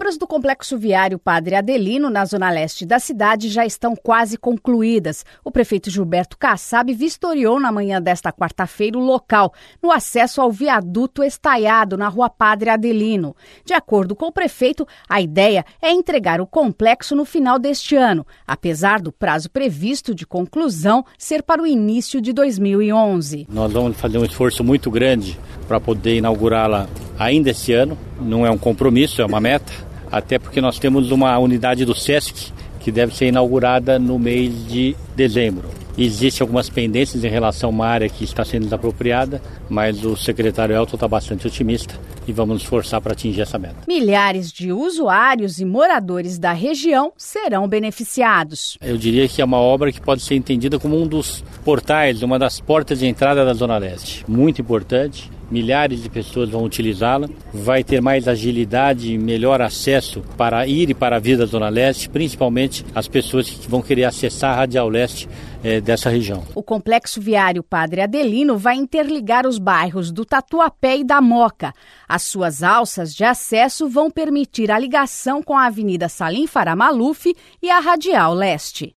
obras do complexo viário Padre Adelino, na zona leste da cidade, já estão quase concluídas. O prefeito Gilberto Kassab vistoriou na manhã desta quarta-feira o local, no acesso ao viaduto estaiado na rua Padre Adelino. De acordo com o prefeito, a ideia é entregar o complexo no final deste ano, apesar do prazo previsto de conclusão ser para o início de 2011. Nós vamos fazer um esforço muito grande para poder inaugurá-la ainda esse ano. Não é um compromisso, é uma meta, até porque nós temos uma unidade do SESC que deve ser inaugurada no mês de dezembro. Existem algumas pendências em relação a uma área que está sendo desapropriada, mas o secretário Elton está bastante otimista e vamos nos esforçar para atingir essa meta. Milhares de usuários e moradores da região serão beneficiados. Eu diria que é uma obra que pode ser entendida como um dos portais, uma das portas de entrada da Zona Leste. Muito importante. Milhares de pessoas vão utilizá-la, vai ter mais agilidade e melhor acesso para ir e para a vida da Zona Leste, principalmente as pessoas que vão querer acessar a Radial Leste dessa região. O complexo viário Padre Adelino vai interligar os bairros do Tatuapé e da Moca. As suas alças de acesso vão permitir a ligação com a Avenida Salim Farah Maluf e a Radial Leste.